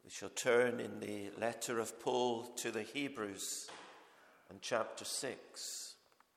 We shall turn in the letter of Paul to the Hebrews and chapter 6.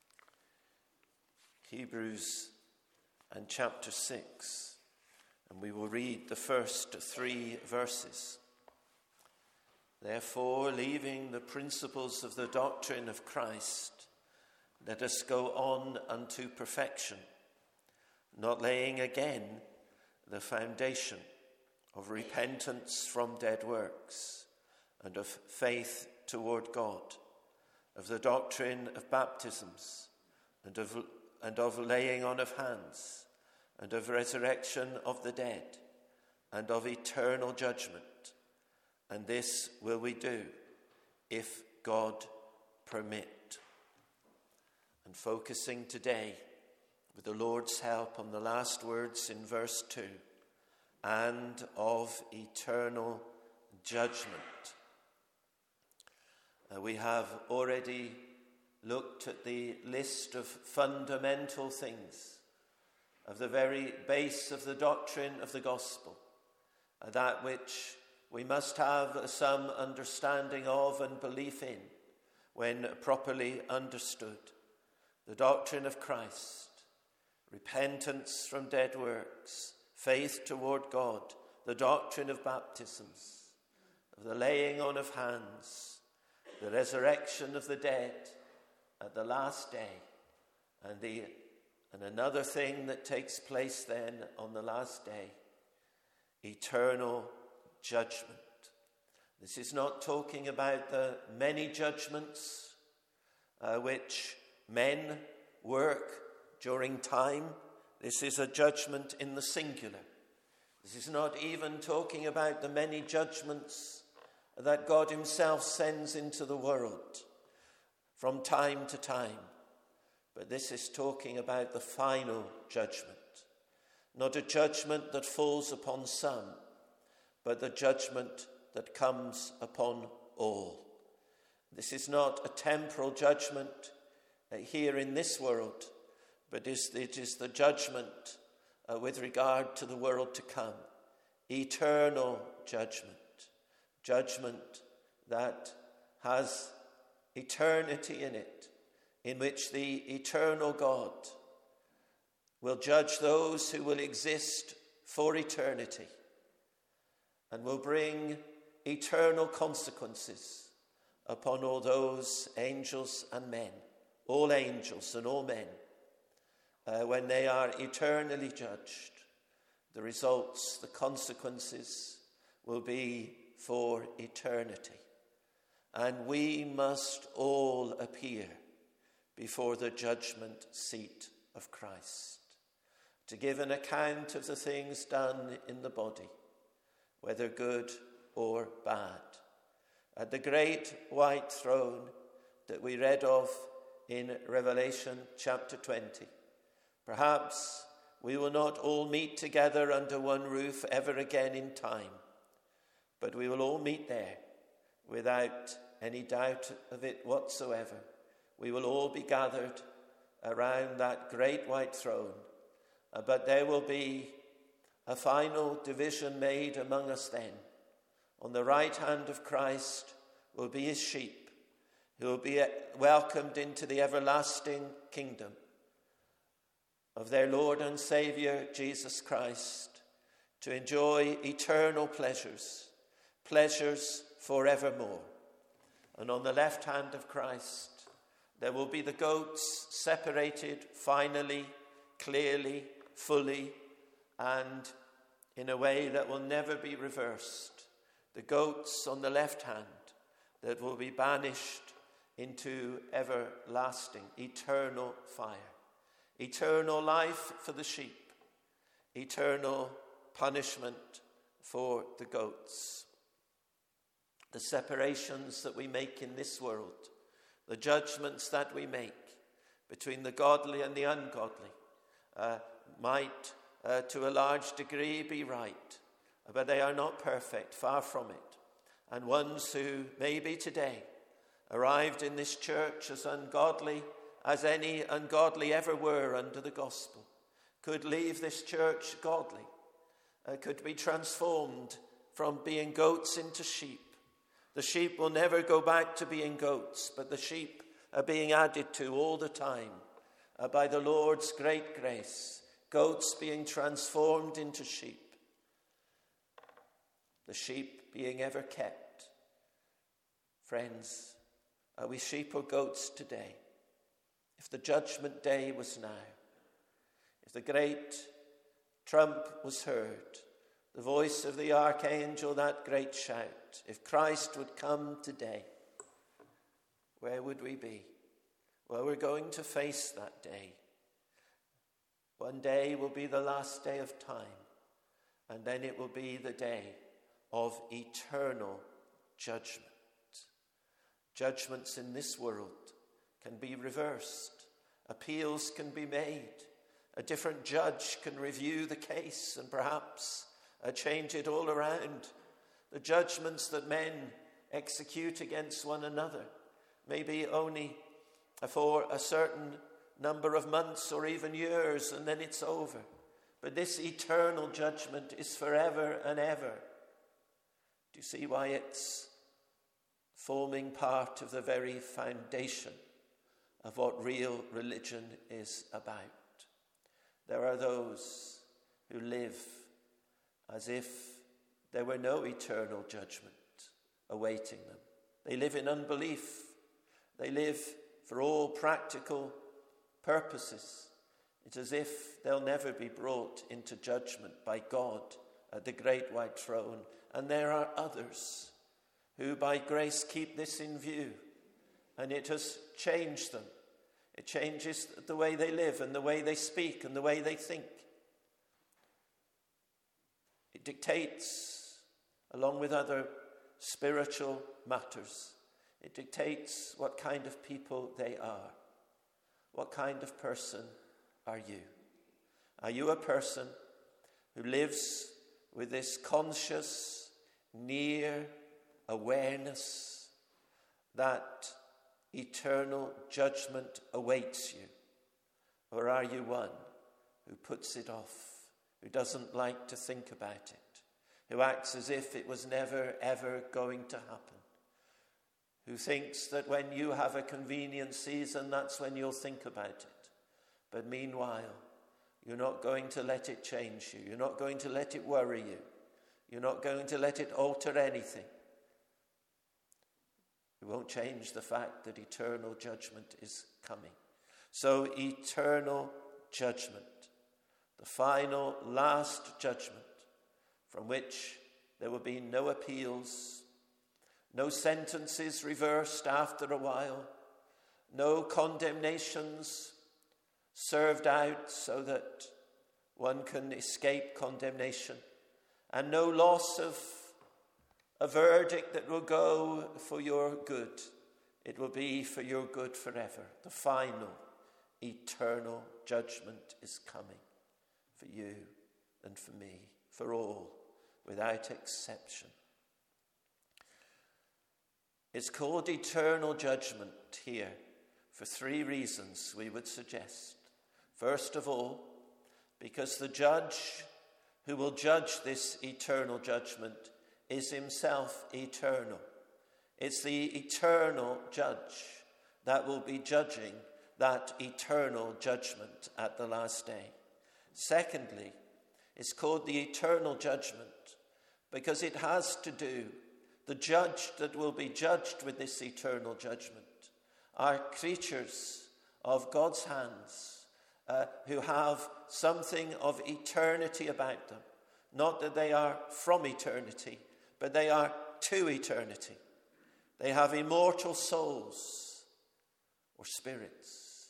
Hebrews and chapter 6. And we will read the first 3 verses. Therefore, leaving the principles of the doctrine of Christ, let us go on unto perfection, not laying again the foundation of repentance from dead works, and of faith toward God, of the doctrine of baptisms, and of laying on of hands, and of resurrection of the dead, and of eternal judgment. And this will we do, if God permit. And focusing today, with the Lord's help, on the last words in verse 2, and of eternal judgment. We have already looked at the list of fundamental things, of the very base of the doctrine of the gospel, that which we must have some understanding of and belief in when properly understood. The doctrine of Christ, repentance from dead works, faith toward God, the doctrine of baptisms, of the laying on of hands, the resurrection of the dead at the last day, and another thing that takes place then on the last day, eternal judgment. This is not talking about the many judgments which men work during time. This is a judgment in the singular. This is not even talking about the many judgments that God himself sends into the world from time to time. But this is talking about the final judgment. Not a judgment that falls upon some, but the judgment that comes upon all. This is not a temporal judgment here in this world, but it is the judgment with regard to the world to come. Eternal judgment. Judgment that has eternity in it, in which the eternal God will judge those who will exist for eternity and will bring eternal consequences upon all those angels and men, all angels and all men. When they are eternally judged, the results, the consequences will be for eternity. And we must all appear before the judgment seat of Christ to give an account of the things done in the body, whether good or bad. At the great white throne that we read of in Revelation chapter 20, perhaps we will not all meet together under one roof ever again in time, but we will all meet there without any doubt of it whatsoever. We will all be gathered around that great white throne, but there will be a final division made among us then. On the right hand of Christ will be his sheep, who will be welcomed into the everlasting kingdom of their Lord and Saviour Jesus Christ, to enjoy eternal pleasures forevermore. And on the left hand of Christ, there will be the goats separated finally, clearly, fully, and in a way that will never be reversed. The goats on the left hand that will be banished into everlasting, eternal fire. Eternal life for the sheep, eternal punishment for the goats. The separations that we make in this world, the judgments that we make between the godly and the ungodly, might to a large degree be right, but they are not perfect, far from it. And ones who maybe today arrived in this church as ungodly as any ungodly ever were under the gospel, could leave this church godly, could be transformed from being goats into sheep. The sheep will never go back to being goats, but the sheep are being added to all the time by the Lord's great grace. Goats being transformed into sheep. The sheep being ever kept. Friends, are we sheep or goats today? If the judgment day was now, if the great trump was heard, the voice of the archangel, that great shout, if Christ would come today, where would we be? Well, we're going to face that day. One day will be the last day of time, and then it will be the day of eternal judgment. Judgments in this world can be reversed. Appeals can be made. A different judge can review the case and perhaps change it all around. The judgments that men execute against one another may be only for a certain number of months or even years, and then it's over. But this eternal judgment is forever and ever. Do you see why it's forming part of the very foundation of what real religion is about? There are those who live as if there were no eternal judgment awaiting them. They live in unbelief. They live for all practical purposes. It's as if they'll never be brought into judgment by God at the great white throne. And there are others who by grace keep this in view, and it has changed them. It changes the way they live and the way they speak and the way they think. It dictates, along with other spiritual matters, it dictates what kind of people they are. What kind of person are you? Are you a person who lives with this conscious, near awareness that eternal judgment awaits you? Or are you one who puts it off, who doesn't like to think about it, who acts as if it was never, ever going to happen, who thinks that when you have a convenient season, that's when you'll think about it? But meanwhile, you're not going to let it change you. You're not going to let it worry you. You're not going to let it alter anything. It won't change the fact that eternal judgment is coming. So eternal judgment, the final, last judgment, from which there will be no appeals, no sentences reversed after a while, no condemnations served out so that one can escape condemnation, and no loss of a verdict that will go for your good. It will be for your good forever. The final, eternal judgment is coming for you and for me, for all, without exception. It's called eternal judgment here for three reasons, we would suggest. First of all, because the judge who will judge this eternal judgment is himself eternal. It's the eternal judge that will be judging that eternal judgment at the last day. Secondly, it's called the eternal judgment because it has to do, the judge that will be judged with this eternal judgment are creatures of God's hands who have something of eternity about them. Not that they are from eternity, but they are to eternity. They have immortal souls or spirits.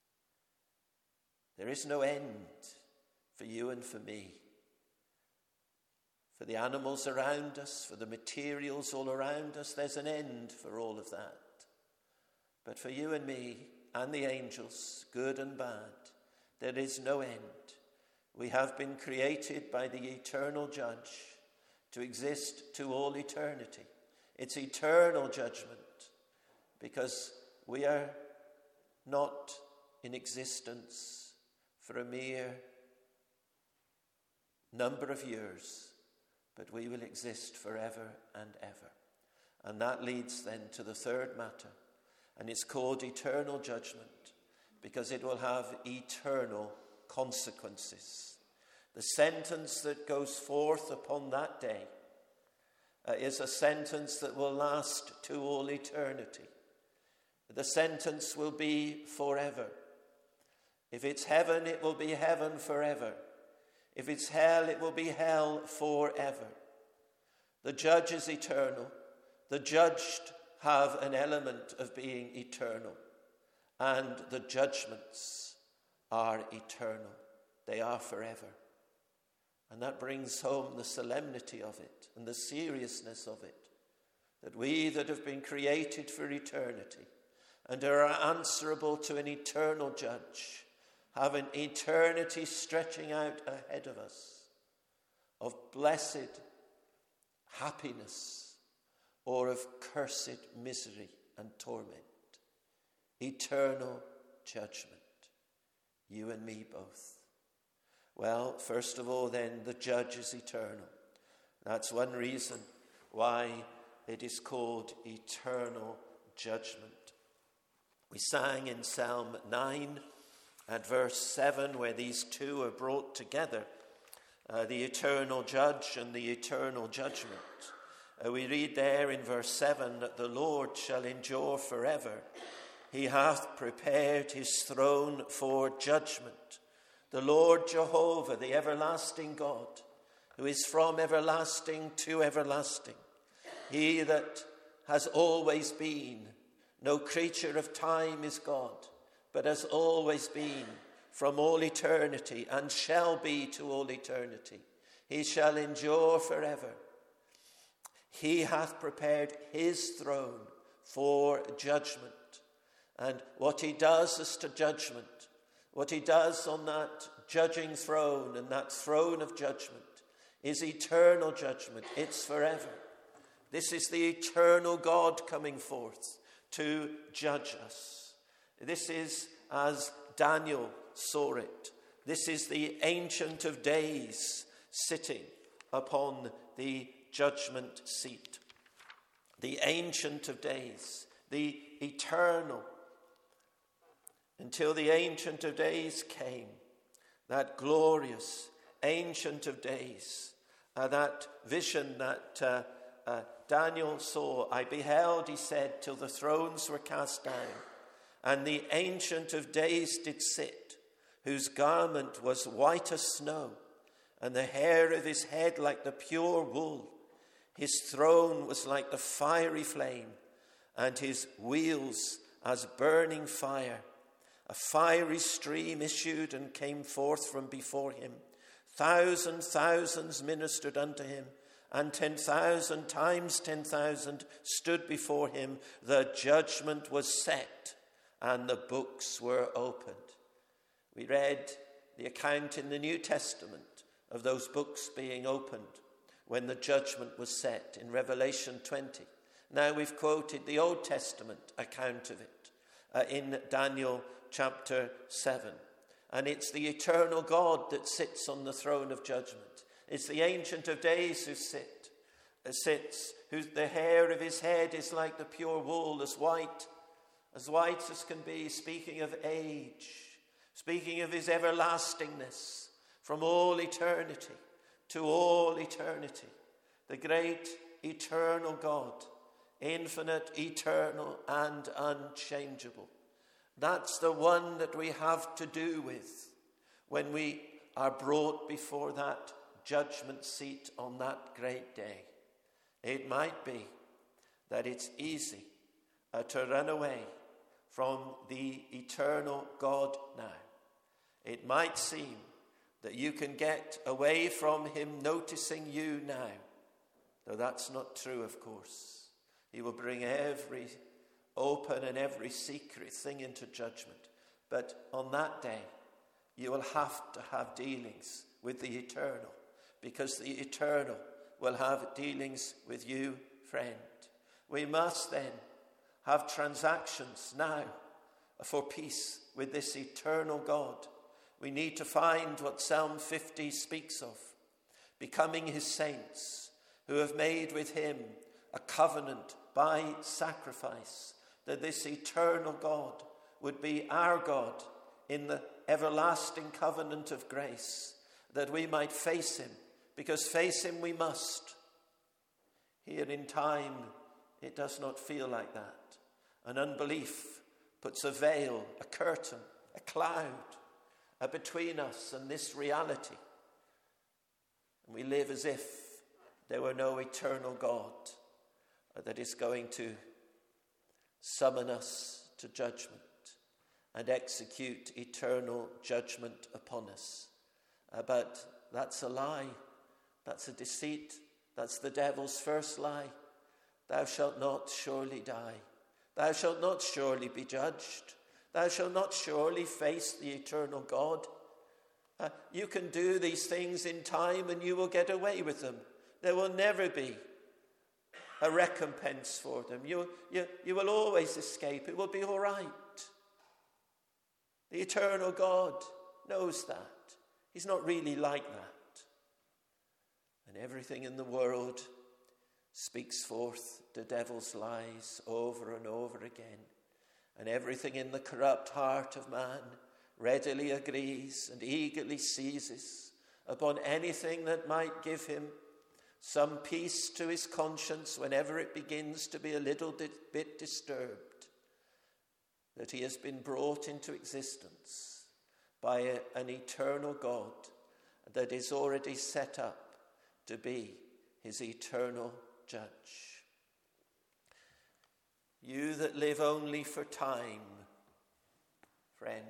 There is no end for you and for me, for the animals around us, for the materials all around us. There's an end for all of that. But for you and me and the angels, good and bad, there is no end. We have been created by the eternal judge to exist to all eternity. It's eternal judgment because we are not in existence for a mere number of years, but we will exist forever and ever. And that leads then to the third matter, and it's called eternal judgment, because it will have eternal consequences. The sentence that goes forth upon that day is a sentence that will last to all eternity. The sentence will be forever. If it's heaven, it will be heaven forever. If it's hell, it will be hell forever. The judge is eternal. The judged have an element of being eternal. And the judgments are eternal. They are forever. And that brings home the solemnity of it and the seriousness of it. That we that have been created for eternity and are answerable to an eternal judge have an eternity stretching out ahead of us of blessed happiness or of cursed misery and torment. Eternal judgment. You and me both. Well, first of all then, the judge is eternal. That's one reason why it is called eternal judgment. We sang in Psalm 9 at verse 7 where these two are brought together, the eternal judge and the eternal judgment. We read there in verse 7 that the Lord shall endure forever. He hath prepared his throne for judgment. The Lord Jehovah, the everlasting God, who is from everlasting to everlasting. He that has always been, no creature of time is God, but has always been from all eternity and shall be to all eternity. He shall endure forever. He hath prepared his throne for judgment. And what he does as to judgment, what he does on that judging throne and that throne of judgment is eternal judgment. It's forever. This is the eternal God coming forth to judge us. This is as Daniel saw it. This is the Ancient of Days sitting upon the judgment seat. The Ancient of Days, the eternal. Until the Ancient of Days came, that glorious Ancient of Days, that vision that Daniel saw. I beheld, he said, till the thrones were cast down, and the Ancient of Days did sit, whose garment was white as snow, and the hair of his head like the pure wool. His throne was like the fiery flame, and his wheels as burning fire. A fiery stream issued and came forth from before him. Thousands ministered unto him, and 10,000 times 10,000 stood before him. The judgment was set, and the books were opened. We read the account in the New Testament of those books being opened when the judgment was set in Revelation 20. Now we've quoted the Old Testament account of it in Daniel chapter 7. And it's the eternal God that sits on the throne of judgment. It's the Ancient of Days who sits, whose the hair of his head is like the pure wool, as white as can be, speaking of age, speaking of his everlastingness from all eternity to all eternity. The great eternal God, infinite, eternal, and unchangeable. That's the one that we have to do with when we are brought before that judgment seat on that great day. It might be that it's easy to run away from the eternal God now. It might seem that you can get away from him noticing you now. Though that's not true, of course. He will bring every open and every secret thing into judgment. But on that day, you will have to have dealings with the eternal, because the eternal will have dealings with you, friend. We must then have transactions now for peace with this eternal God. We need to find what Psalm 50 speaks of, becoming his saints, who have made with him a covenant by sacrifice, that this eternal God would be our God in the everlasting covenant of grace, that we might face him, because face him we must. Here in time, it does not feel like that. And unbelief puts a veil, a curtain, a cloud between us and this reality. And we live as if there were no eternal God that is going to summon us to judgment and execute eternal judgment upon us. But that's a lie. That's a deceit. That's the devil's first lie. Thou shalt not surely die. Thou shalt not surely be judged. Thou shalt not surely face the eternal God. You can do these things in time and you will get away with them. There will never be a recompense for them. You will always escape. It will be all right. The eternal God knows that. He's not really like that. And everything in the world speaks forth the devil's lies over and over again. And everything in the corrupt heart of man readily agrees and eagerly seizes upon anything that might give him some peace to his conscience whenever it begins to be a little bit disturbed, that he has been brought into existence by an eternal God that is already set up to be his eternal judge. You that live only for time, friend,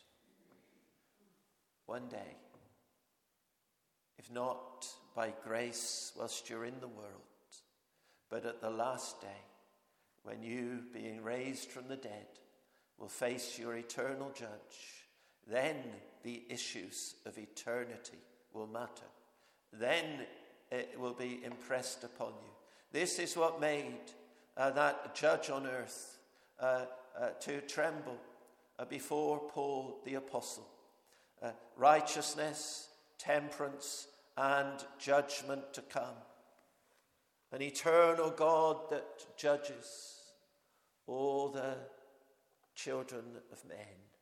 one day, if not by grace whilst you're in the world, but at the last day, when you, being raised from the dead, will face your eternal judge, then the issues of eternity will matter. Then it will be impressed upon you. This is what made that judge on earth to tremble before Paul the apostle. Righteousness, temperance, and judgment to come. An eternal God that judges all the children of men.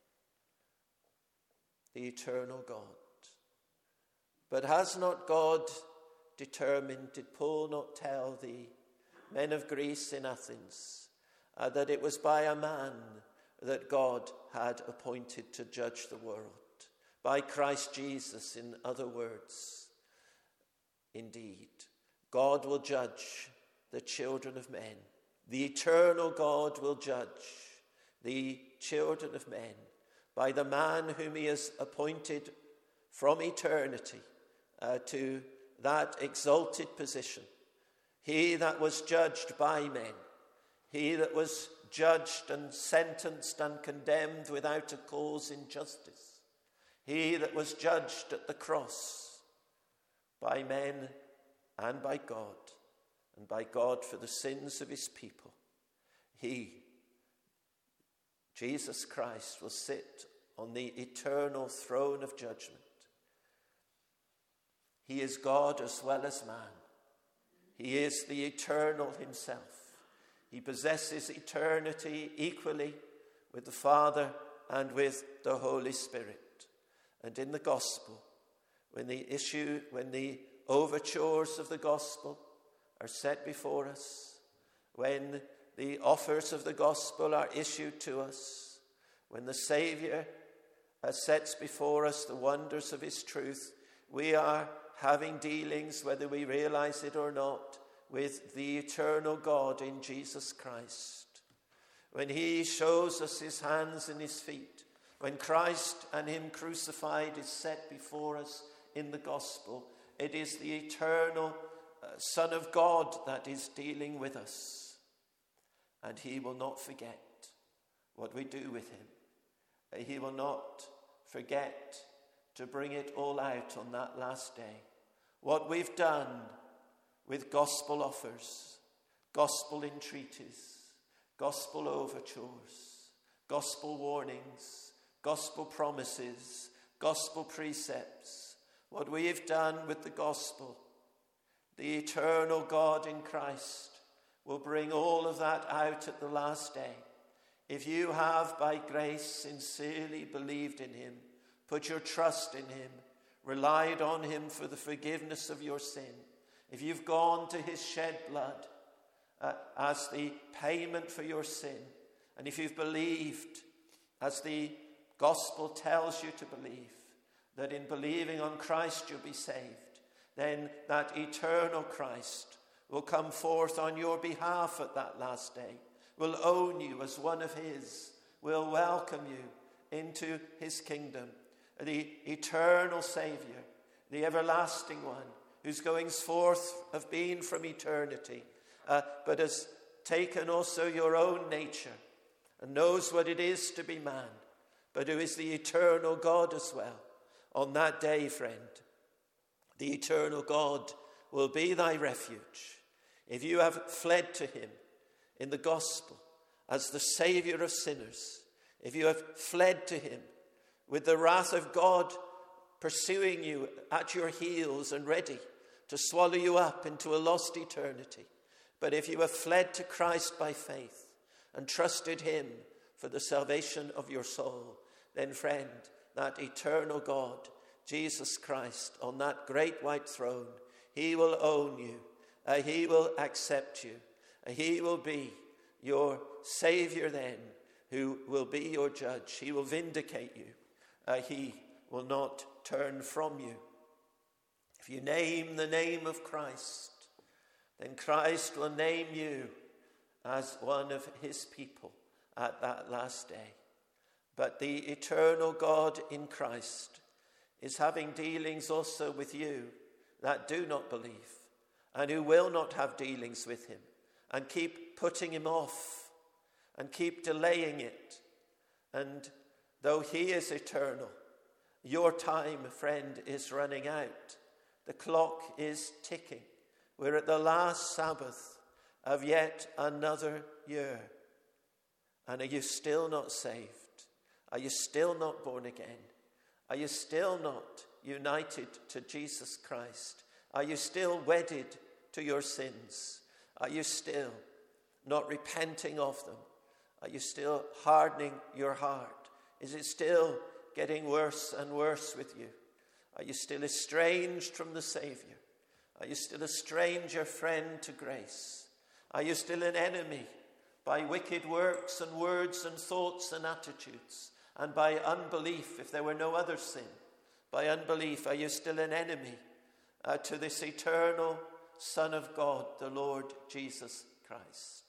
The eternal God. But has not God determined, did Paul not tell the men of Greece in Athens that it was by a man that God had appointed to judge the world? By Christ Jesus, in other words. Indeed, God will judge the children of men. The eternal God will judge the children of men by the man whom he has appointed from eternity to that exalted position. He that was judged by men, he that was judged and sentenced and condemned without a cause in justice, he that was judged at the cross by men and by God for the sins of his people. He, Jesus Christ, will sit on the eternal throne of judgment. He is God as well as man. He is the eternal himself. He possesses eternity equally with the Father and with the Holy Spirit. And in the gospel, when the overtures of the gospel are set before us, when the offers of the gospel are issued to us, when the Saviour sets before us the wonders of his truth, we are having dealings, whether we realize it or not, with the eternal God in Jesus Christ. When he shows us his hands and his feet, when Christ and him crucified is set before us in the gospel, it is the eternal Son of God that is dealing with us. And he will not forget what we do with him. He will not forget to bring it all out on that last day. What we've done with gospel offers, gospel entreaties, gospel overtures, gospel warnings, gospel promises, gospel precepts, what we have done with the gospel The eternal God in Christ will bring all of that out at the last day. If you have, by grace, sincerely believed in him, put your trust in him, relied on him for the forgiveness of your sin, if you've gone to his shed blood as the payment for your sin, and if you've believed, as the gospel tells you to believe, that in believing on Christ you'll be saved, then that eternal Christ will come forth on your behalf at that last day, will own you as one of his, will welcome you into his kingdom. The eternal Saviour, the everlasting one, whose goings forth have been from eternity, but has taken also your own nature and knows what it is to be man, but who is the eternal God as well. On that day, friend, the eternal God will be thy refuge. If you have fled to him in the gospel as the Saviour of sinners, if you have fled to him with the wrath of God pursuing you at your heels and ready to swallow you up into a lost eternity, but if you have fled to Christ by faith and trusted him for the salvation of your soul, then, friend, that eternal God, Jesus Christ, on that great white throne, he will own you, he will accept you, he will be your Saviour then, who will be your judge. He will vindicate you. He will not turn from you. If you name the name of Christ, then Christ will name you as one of his people at that last day. But the eternal God in Christ is having dealings also with you that do not believe and who will not have dealings with him and keep putting him off and keep delaying it. And though he is eternal, your time, friend, is running out. The clock is ticking. We're at the last Sabbath of yet another year. And are you still not saved? Are you still not born again? Are you still not united to Jesus Christ? Are you still wedded to your sins? Are you still not repenting of them? Are you still hardening your heart? Is it still getting worse and worse with you? Are you still estranged from the Saviour? Are you still a stranger, friend, to grace? Are you still an enemy by wicked works and words and thoughts and attitudes? And by unbelief, if there were no other sin, by unbelief, are you still an enemy to this eternal Son of God, the Lord Jesus Christ?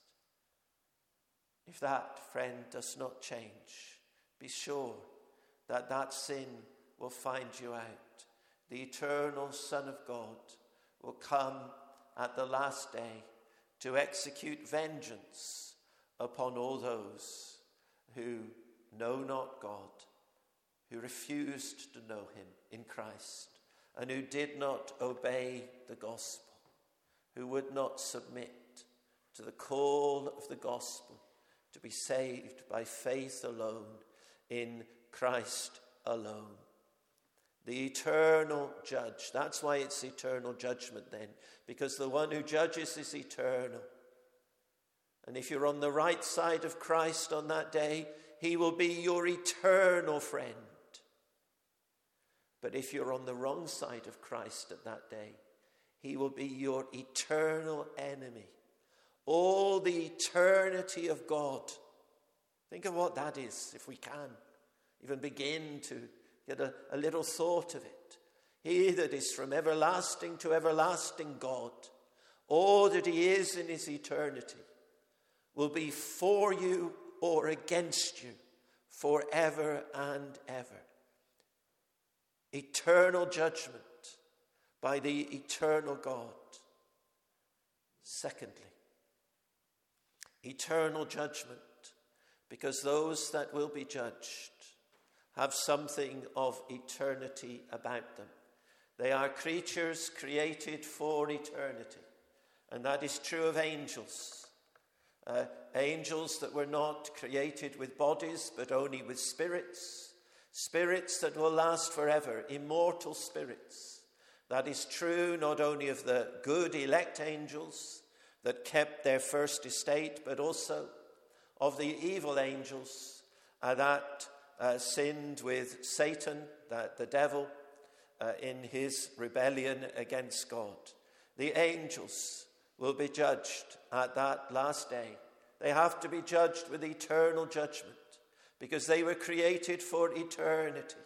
If that, friend, does not change, be sure that that sin will find you out. The eternal Son of God will come at the last day to execute vengeance upon all those who know not God, who refused to know him in Christ, and who did not obey the gospel, who would not submit to the call of the gospel to be saved by faith alone, in Christ alone. The eternal judge. That's why it's eternal judgment then, because the one who judges is eternal. And if you're on the right side of Christ on that day, he will be your eternal friend. But if you're on the wrong side of Christ at that day, he will be your eternal enemy. All the eternity of God. Think of what that is, if we can even begin to get a little thought of it. He that is from everlasting to everlasting God, all that he is in his eternity, will be for you or against you forever and ever. Eternal judgment by the eternal God. Secondly, eternal judgment because those that will be judged have something of eternity about them. They are creatures created for eternity, and that is true of angels. Angels that were not created with bodies, but only with spirits. Spirits that will last forever, immortal spirits. That is true not only of the good elect angels that kept their first estate, but also of the evil angels that sinned with Satan, the devil, in his rebellion against God. The angels will be judged at that last day. They have to be judged with eternal judgment because they were created for eternity.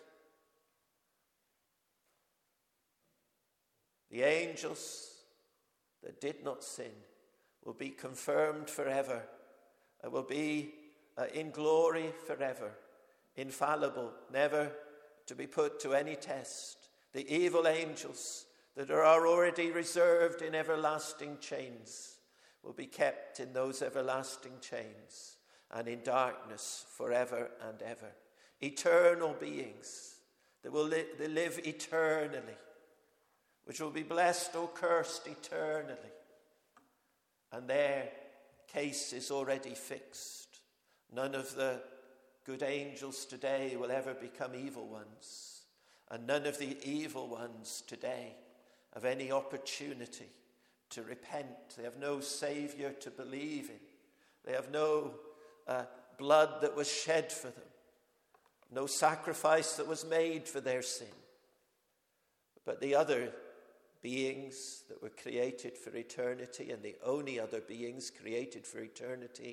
The angels that did not sin will be confirmed forever, will be in glory forever, infallible, never to be put to any test. The evil angels that are already reserved in everlasting chains will be kept in those everlasting chains and in darkness forever and ever. Eternal beings that will live eternally, which will be blessed or cursed eternally. And their case is already fixed. None of the good angels today will ever become evil ones. And none of the evil ones today have any opportunity to repent. They have no Savior to believe in. They have no blood that was shed for them. No sacrifice that was made for their sin. But the other beings that were created for eternity, and the only other beings created for eternity,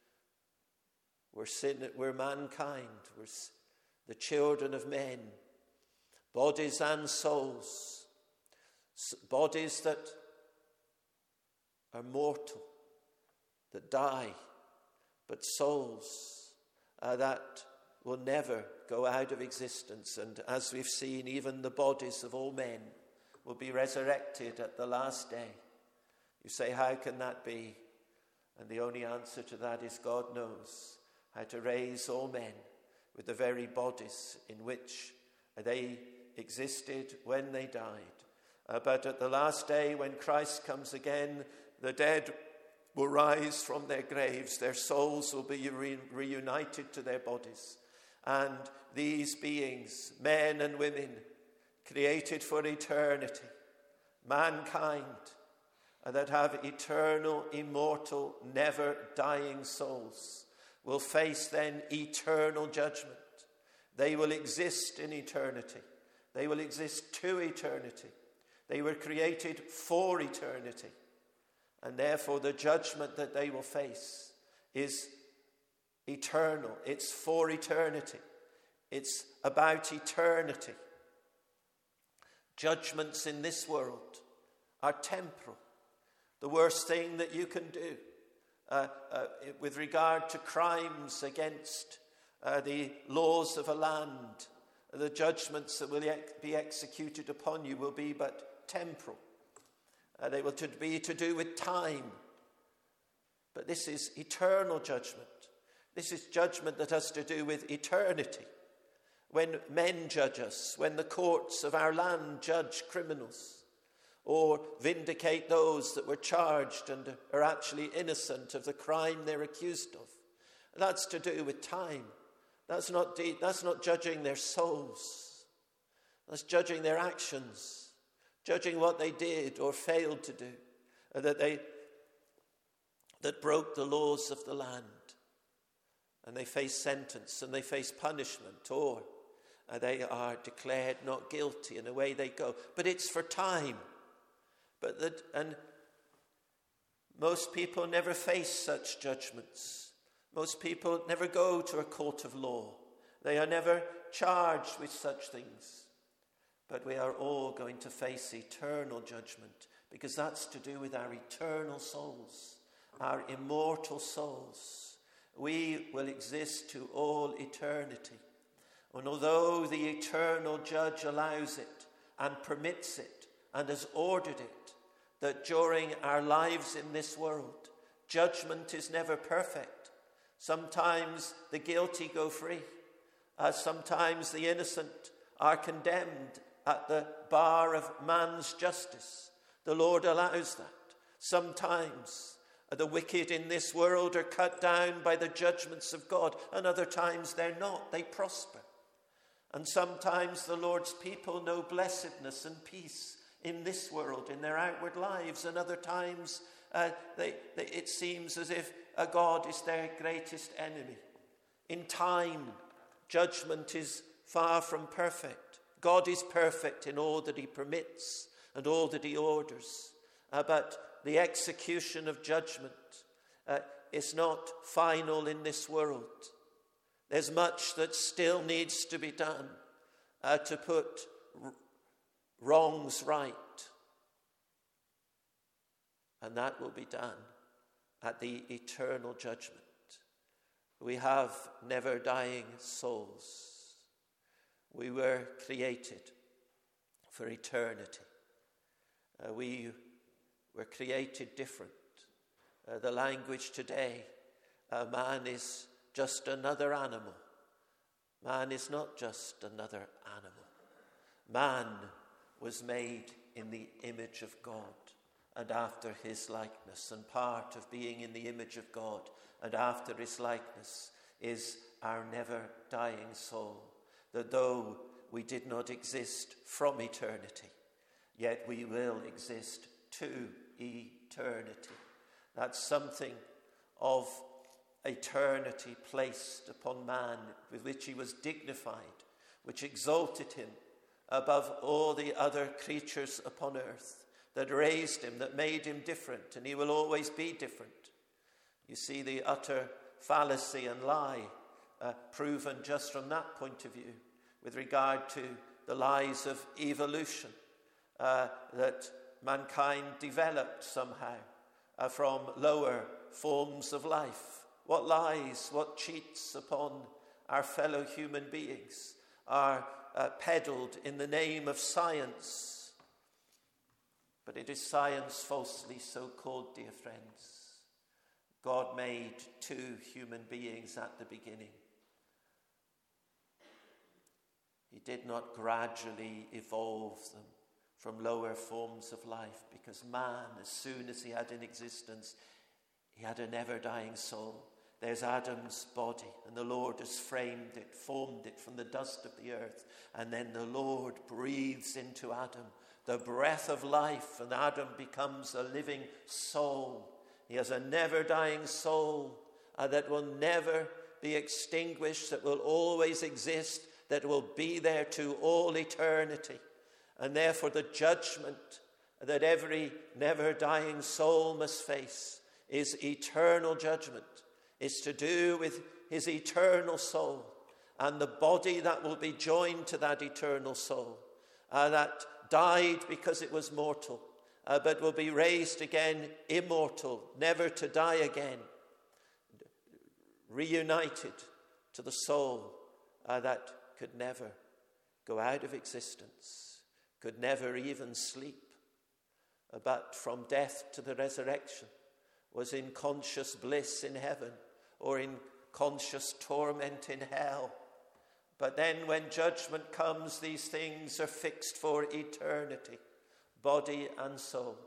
were mankind, were the children of men, bodies and souls, bodies that are mortal, that die, but souls that will never go out of existence. And as we've seen, even the bodies of all men will be resurrected at the last day. You say, how can that be? And the only answer to that is God knows how to raise all men with the very bodies in which they existed when they died. But at the last day, when Christ comes again, the dead will rise from their graves. Their souls will be reunited to their bodies. And these beings, men and women, created for eternity, mankind, that have eternal, immortal, never-dying souls, will face then eternal judgment. They will exist in eternity. They will exist to eternity. They were created for eternity. And therefore the judgment that they will face is eternal. It's for eternity. It's about eternity. Judgments in this world are temporal. The worst thing that you can do with regard to crimes against the laws of a land, the judgments that will be executed upon you will be but temporal. They will be to do with time. But this is eternal judgment. This is judgment that has to do with eternity. When men judge us, when the courts of our land judge criminals, or vindicate those that were charged and are actually innocent of the crime they're accused of, that's to do with time. That's not judging their souls. That's judging their actions, judging what they did or failed to do, that broke the laws of the land. And they face sentence and they face punishment, or they are declared not guilty, and away they go. But it's for time. And most people never face such judgments. Most people never go to a court of law. They are never charged with such things. But we are all going to face eternal judgment, because that's to do with our eternal souls, our immortal souls. We will exist to all eternity. And although the eternal judge allows it and permits it and has ordered it, that during our lives in this world, judgment is never perfect. Sometimes the guilty go free. Sometimes the innocent are condemned at the bar of man's justice. The Lord allows that. Sometimes the wicked in this world are cut down by the judgments of God, and other times they're not. They prosper. And sometimes the Lord's people know blessedness and peace in this world, in their outward lives, and other times it seems as if God is their greatest enemy. In time, judgment is far from perfect. God is perfect in all that he permits and all that he orders. But the execution of judgment is not final in this world. There's much that still needs to be done to put wrongs right. And that will be done at the eternal judgment. We have never dying souls. We were created for eternity. We were created different. The language today, man is just another animal. Man is not just another animal. Man was made in the image of God and after his likeness. And part of being in the image of God and after his likeness is our never-dying soul. That though we did not exist from eternity, yet we will exist to eternity. That's something of eternity placed upon man, with which he was dignified, which exalted him above all the other creatures upon earth, that raised him, that made him different, and he will always be different. You see the utter fallacy and lie proven just from that point of view with regard to the lies of evolution, that mankind developed somehow from lower forms of life. What lies, what cheats upon our fellow human beings are peddled in the name of science. But it is science falsely so called, dear friends. God made two human beings at the beginning. He did not gradually evolve them from lower forms of life, because man, as soon as he had an existence, he had a never-dying soul. There's Adam's body, and the Lord has framed it, formed it from the dust of the earth, and then the Lord breathes into Adam the breath of life, and Adam becomes a living soul. He has a never-dying soul that will never be extinguished, that will always exist, that will be there to all eternity. And therefore the judgment that every never-dying soul must face is eternal judgment. It's to do with his eternal soul and the body that will be joined to that eternal soul, that died because it was mortal, but will be raised again immortal, never to die again, reunited to the soul that could never go out of existence, could never even sleep, but from death to the resurrection was in conscious bliss in heaven or in conscious torment in hell. But then when judgment comes, these things are fixed for eternity, body and soul.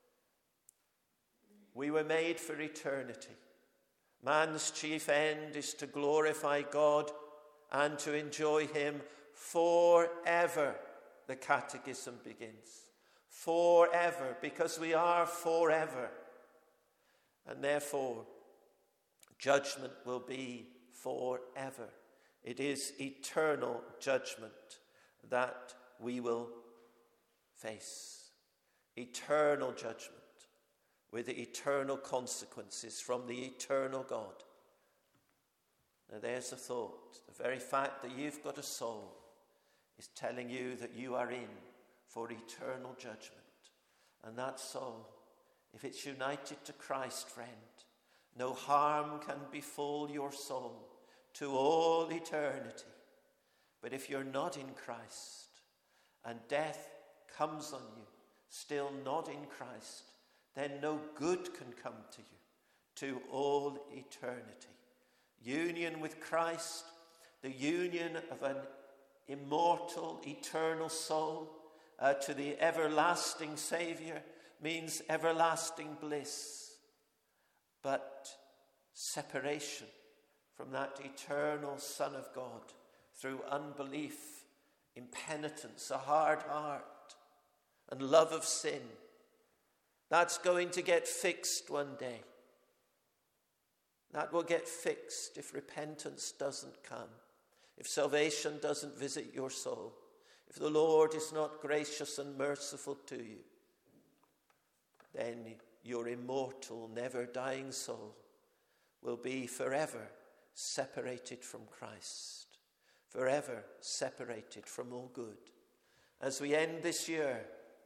We were made for eternity. Man's chief end is to glorify God and to enjoy him forever. The Catechism begins. Forever, because we are forever. And therefore, judgment will be forever. It is eternal judgment that we will face. Eternal judgment with eternal consequences from the eternal God. Now there's a thought. The very fact that you've got a soul is telling you that you are in for eternal judgment. And that soul, if it's united to Christ, friend, no harm can befall your soul to all eternity. But if you're not in Christ and death comes on you, still not in Christ, then no good can come to you to all eternity. Union with Christ, the union of an immortal, eternal soul to the everlasting Saviour, means everlasting bliss. But separation from that eternal Son of God through unbelief, impenitence, a hard heart, and love of sin. That's going to get fixed one day. That will get fixed if repentance doesn't come, if salvation doesn't visit your soul, if the Lord is not gracious and merciful to you. Then your immortal, never-dying soul will be forever separated from Christ, forever separated from all good. As we end this year,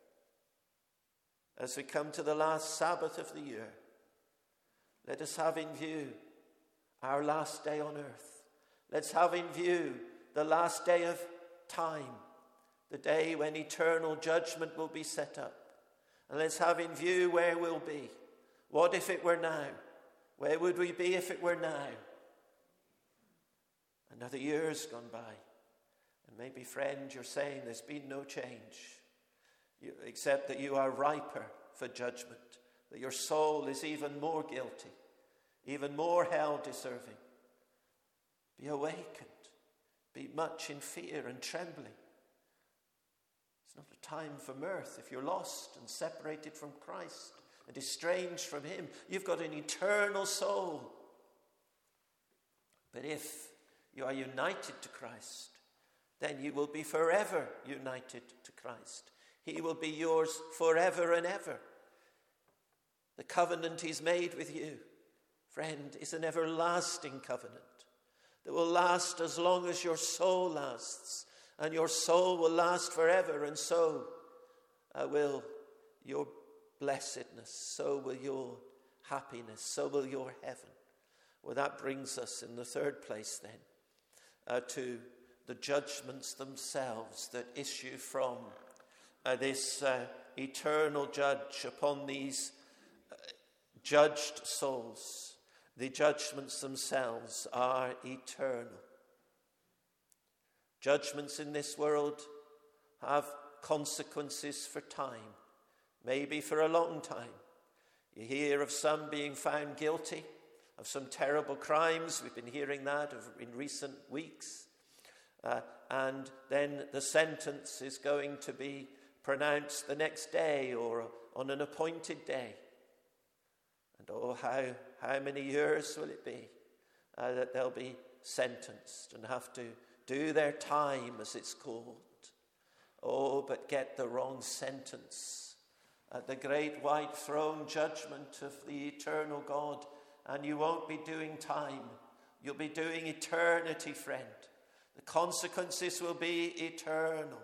as we come to the last Sabbath of the year, let us have in view our last day on earth. Let's have in view the last day of time, the day when eternal judgment will be set up. And let's have in view where we'll be. What if it were now? Where would we be if it were now? Another year's gone by. And maybe, friend, you're saying there's been no change, except that you are riper for judgment, that your soul is even more guilty, even more hell-deserving. Be awakened. Be much in fear and trembling. It's not a time for mirth. If you're lost and separated from Christ and estranged from him, you've got an eternal soul. But if you are united to Christ, then you will be forever united to Christ. He will be yours forever and ever. The covenant he's made with you, friend, is an everlasting covenant that will last as long as your soul lasts, and your soul will last forever, and so will your blessedness, so will your happiness, so will your heaven. Well, that brings us in the third place then to the judgments themselves that issue from this eternal judge upon these judged souls. The judgments themselves are eternal. Judgments in this world have consequences for time, maybe for a long time. You hear of some being found guilty of some terrible crimes. We've been hearing that in recent weeks. And then the sentence is going to be pronounced the next day or on an appointed day. And oh, how many years will it be that they'll be sentenced and have to do their time, as it's called. Oh, but get the wrong sentence at the great white throne judgment of the eternal God, and you won't be doing time. You'll be doing eternity, friend. The consequences will be eternal.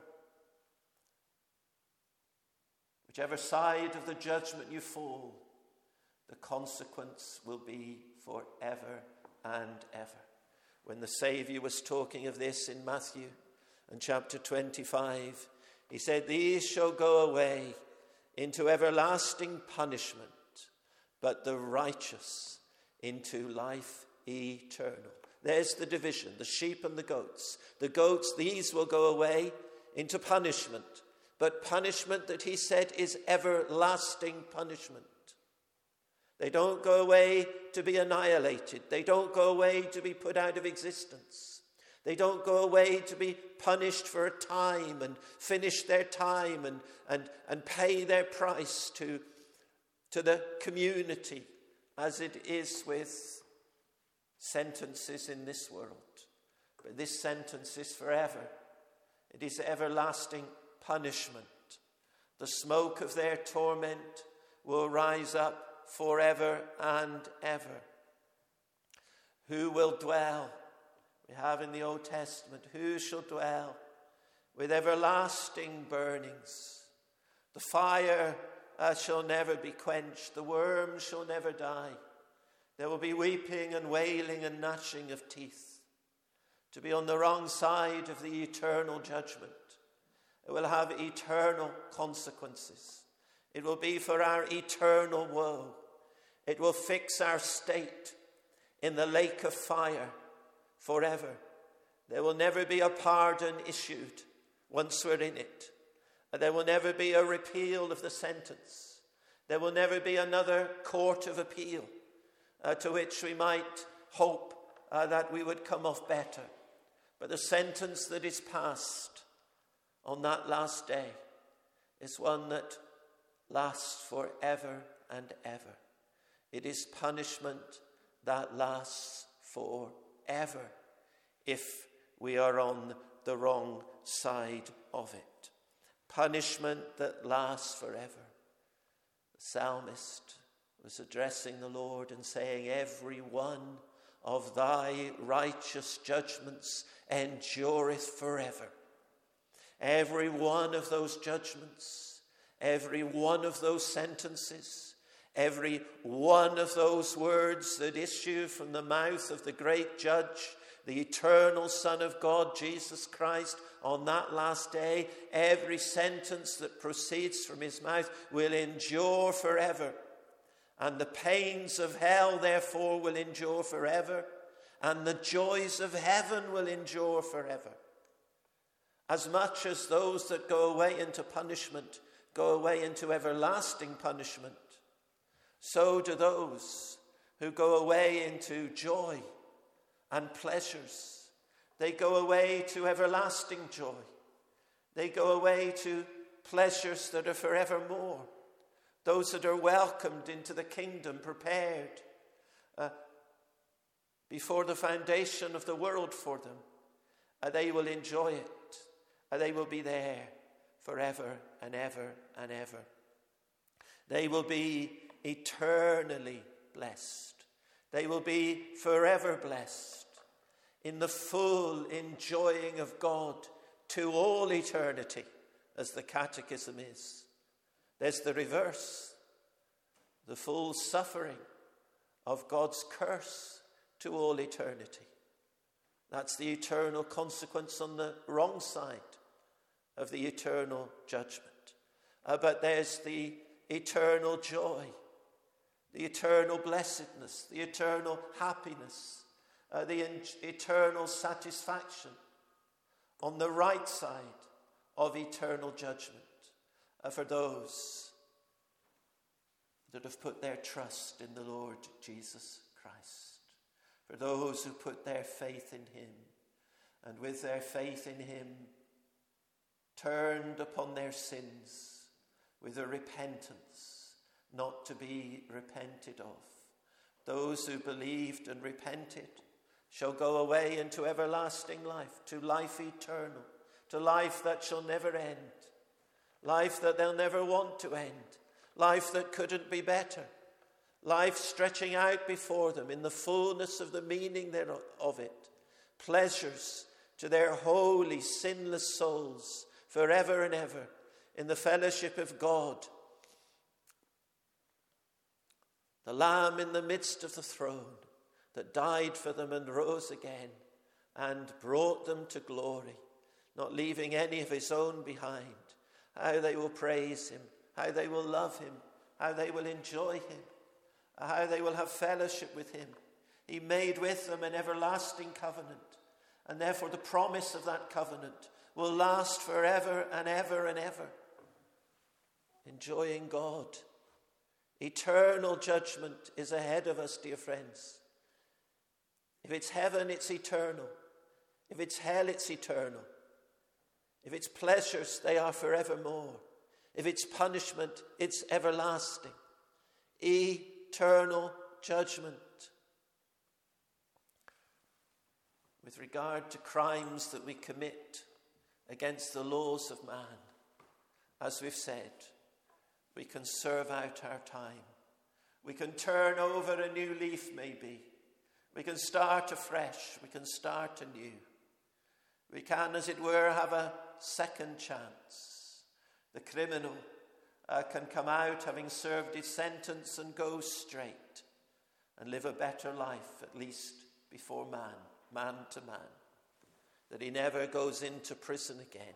Whichever side of the judgment you fall, the consequence will be forever and ever. When the Saviour was talking of this in Matthew and chapter 25, he said, "These shall go away into everlasting punishment, but the righteous into life eternal." There's the division, the sheep and the goats. The goats, these will go away into punishment, but punishment that he said is everlasting punishment. They don't go away to be annihilated. They don't go away to be put out of existence. They don't go away to be punished for a time and finish their time and pay their price to the community, as it is with sentences in this world. But this sentence is forever. It is everlasting punishment. The smoke of their torment will rise up forever and ever. Who will dwell? We have in the Old Testament, who shall dwell with everlasting burnings? The fire shall never be quenched. The worm shall never die. There will be weeping and wailing and gnashing of teeth. To be on the wrong side of the eternal judgment, it will have eternal consequences. It will be for our eternal woe. It will fix our state in the lake of fire forever. There will never be a pardon issued once we're in it. There will never be a repeal of the sentence. There will never be another court of appeal to which we might hope that we would come off better. But the sentence that is passed on that last day is one that lasts forever and ever. It is punishment that lasts forever if we are on the wrong side of it. Punishment that lasts forever. The psalmist was addressing the Lord and saying, every one of thy righteous judgments endureth forever. Every one of those judgments, every one of those sentences, every one of those words that issue from the mouth of the great judge, the eternal Son of God, Jesus Christ, on that last day, every sentence that proceeds from his mouth will endure forever. And the pains of hell, therefore, will endure forever. And the joys of heaven will endure forever. As much as those that go away into punishment go away into everlasting punishment, so do those who go away into joy and pleasures. They go away to everlasting joy. They go away to pleasures that are forevermore. Those that are welcomed into the kingdom, prepared before the foundation of the world for them, they will enjoy it. They will be there forever and ever and ever. They will be eternally blessed. They will be forever blessed in the full enjoying of God to all eternity, as the Catechism is. There's the reverse, the full suffering of God's curse to all eternity. That's the eternal consequence on the wrong side of the eternal judgment. But there's the eternal joy, the eternal blessedness, the eternal happiness, the eternal satisfaction on the right side of eternal judgment for those that have put their trust in the Lord Jesus Christ, for those who put their faith in him, and with their faith in him turned upon their sins with a repentance not to be repented of. Those who believed and repented shall go away into everlasting life, to life eternal, to life that shall never end, life that they'll never want to end, life that couldn't be better, life stretching out before them in the fullness of the meaning thereof of it, pleasures to their holy, sinless souls forever and ever in the fellowship of God. The Lamb in the midst of the throne that died for them and rose again and brought them to glory, not leaving any of his own behind. How they will praise him, how they will love him, how they will enjoy him, how they will have fellowship with him. He made with them an everlasting covenant, and therefore the promise of that covenant will last forever and ever and ever. Enjoying God. Eternal judgment is ahead of us, dear friends. If it's heaven, it's eternal. If it's hell, it's eternal. If it's pleasures, they are forevermore. If it's punishment, it's everlasting. Eternal judgment. With regard to crimes that we commit against the laws of man, as we've said, we can serve out our time. We can turn over a new leaf, maybe. We can start afresh. We can start anew. We can, as it were, have a second chance. The criminal can come out having served his sentence and go straight and live a better life, at least before man, man to man, that he never goes into prison again.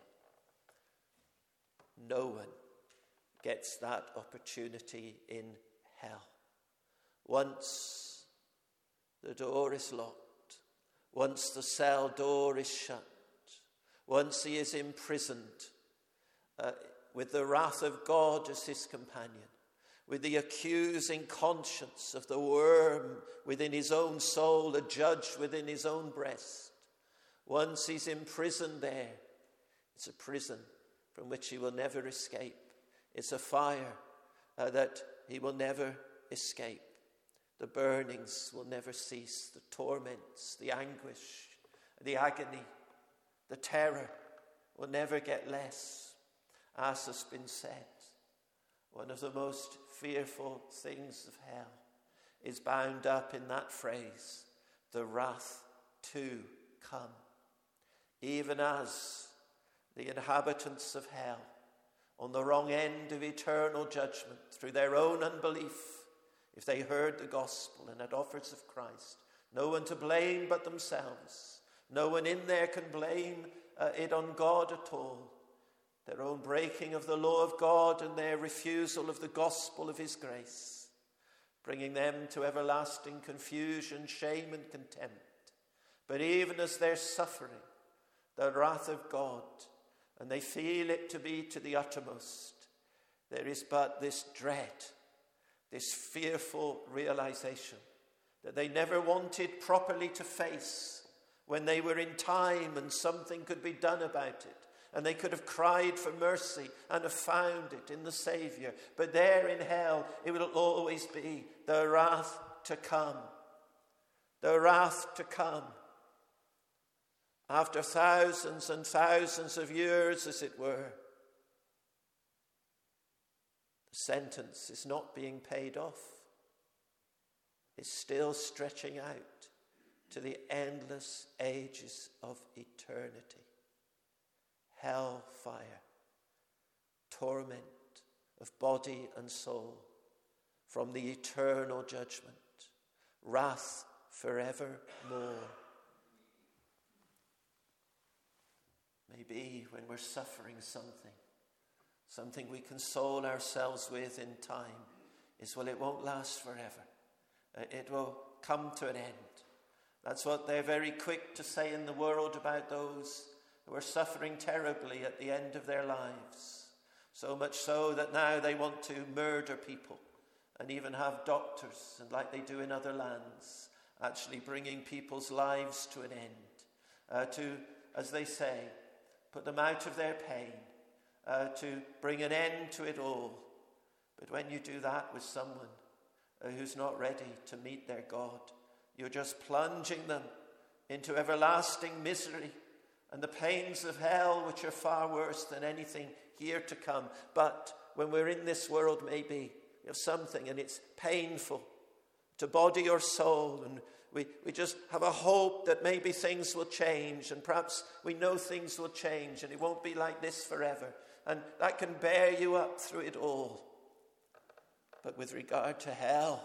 No one gets that opportunity in hell. Once the door is locked, once the cell door is shut, once he is imprisoned with the wrath of God as his companion, with the accusing conscience of the worm within his own soul, a judge within his own breast. Once he's imprisoned there, it's a prison from which he will never escape. It's a fire that he will never escape. The burnings will never cease. The torments, the anguish, the agony, the terror will never get less. As has been said, one of the most fearful things of hell is bound up in that phrase, the wrath to come. Even as the inhabitants of hell, on the wrong end of eternal judgment, through their own unbelief, if they heard the gospel and had offers of Christ, no one to blame but themselves. No one in there can blame it on God at all. Their own breaking of the law of God and their refusal of the gospel of his grace, bringing them to everlasting confusion, shame and contempt. But even as they're suffering the wrath of God, and they feel it to be to the uttermost, there is but this dread, this fearful realization that they never wanted properly to face when they were in time and something could be done about it. And they could have cried for mercy and have found it in the Savior. But there in hell, it will always be the wrath to come. The wrath to come. After thousands and thousands of years, as it were, the sentence is not being paid off. It's still stretching out to the endless ages of eternity. Hellfire, torment of body and soul from the eternal judgment, wrath forevermore. Maybe when we're suffering something we console ourselves with in time is, well, it won't last forever. It will come to an end. That's what they're very quick to say in the world about those who are suffering terribly at the end of their lives. So much so that now they want to murder people and even have doctors, and like they do in other lands, actually bringing people's lives to an end. To, as they say, put them out of their pain, to bring an end to it all. But when you do that with someone who's not ready to meet their God, you're just plunging them into everlasting misery and the pains of hell, which are far worse than anything here to come. But when we're in this world, maybe you have something and it's painful to body or soul, and we just have a hope that maybe things will change, and perhaps we know things will change and it won't be like this forever. And that can bear you up through it all. But with regard to hell,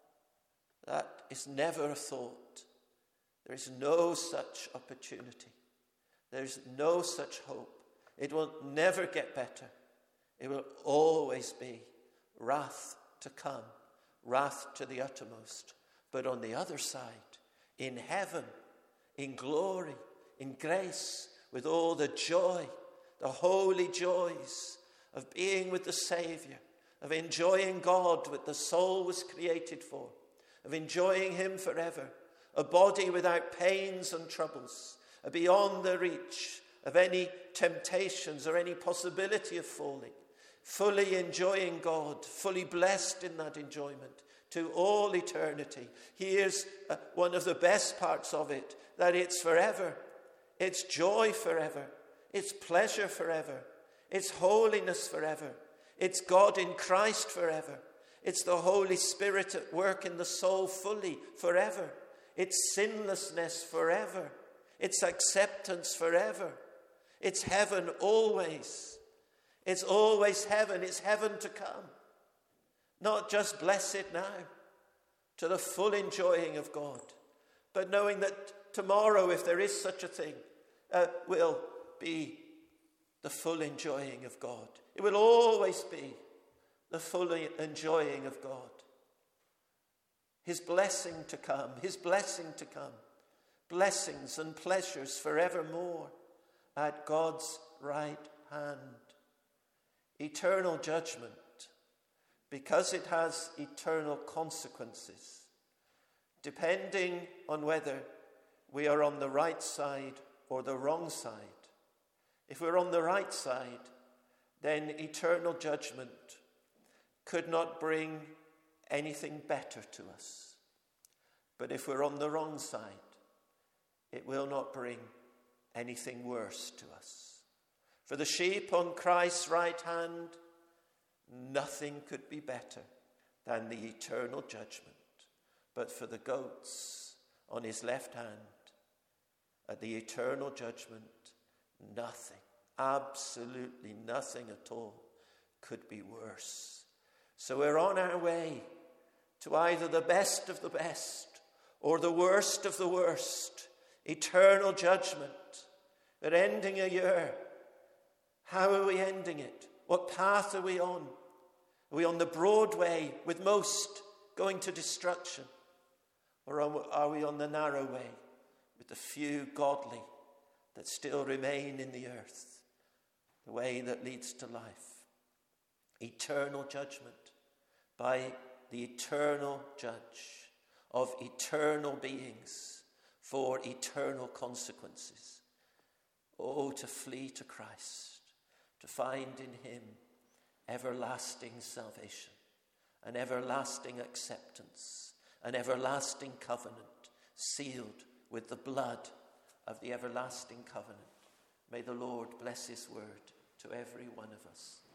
that is never a thought. There is no such opportunity. There's no such hope. It will never get better. It will always be wrath to come, wrath to the uttermost. But on the other side, in heaven, in glory, in grace, with all the joy, the holy joys of being with the Savior, of enjoying God, what the soul was created for, of enjoying him forever, a body without pains and troubles, beyond the reach of any temptations or any possibility of falling, fully enjoying God, fully blessed in that enjoyment to all eternity. Here's one of the best parts of it, that it's forever, it's joy forever, it's pleasure forever, it's holiness forever, it's God in Christ forever, it's the Holy Spirit at work in the soul fully forever, it's sinlessness forever, it's acceptance forever. It's heaven always. It's always heaven. It's heaven to come. Not just blessed now, to the full enjoying of God, but knowing that tomorrow, if there is such a thing, will be the full enjoying of God. It will always be the full enjoying of God. His blessing to come, his blessing to come. Blessings and pleasures forevermore at God's right hand. Eternal judgment, because it has eternal consequences, depending on whether we are on the right side or the wrong side. If we're on the right side, then eternal judgment could not bring anything better to us. But if we're on the wrong side, it will not bring anything worse to us. For the sheep on Christ's right hand, nothing could be better than the eternal judgment. But for the goats on his left hand, at the eternal judgment, nothing, absolutely nothing at all could be worse. So we're on our way to either the best of the best or the worst of the worst, eternal judgment. We're ending a year. How are we ending it? What path are we on? Are we on the broad way with most going to destruction? Or are we on the narrow way with the few godly that still remain in the earth? The way that leads to life. Eternal judgment by the eternal judge of eternal beings for eternal consequences. Oh, to flee to Christ, to find in him everlasting salvation, an everlasting acceptance, an everlasting covenant sealed with the blood of the everlasting covenant. May the Lord bless his word to every one of us.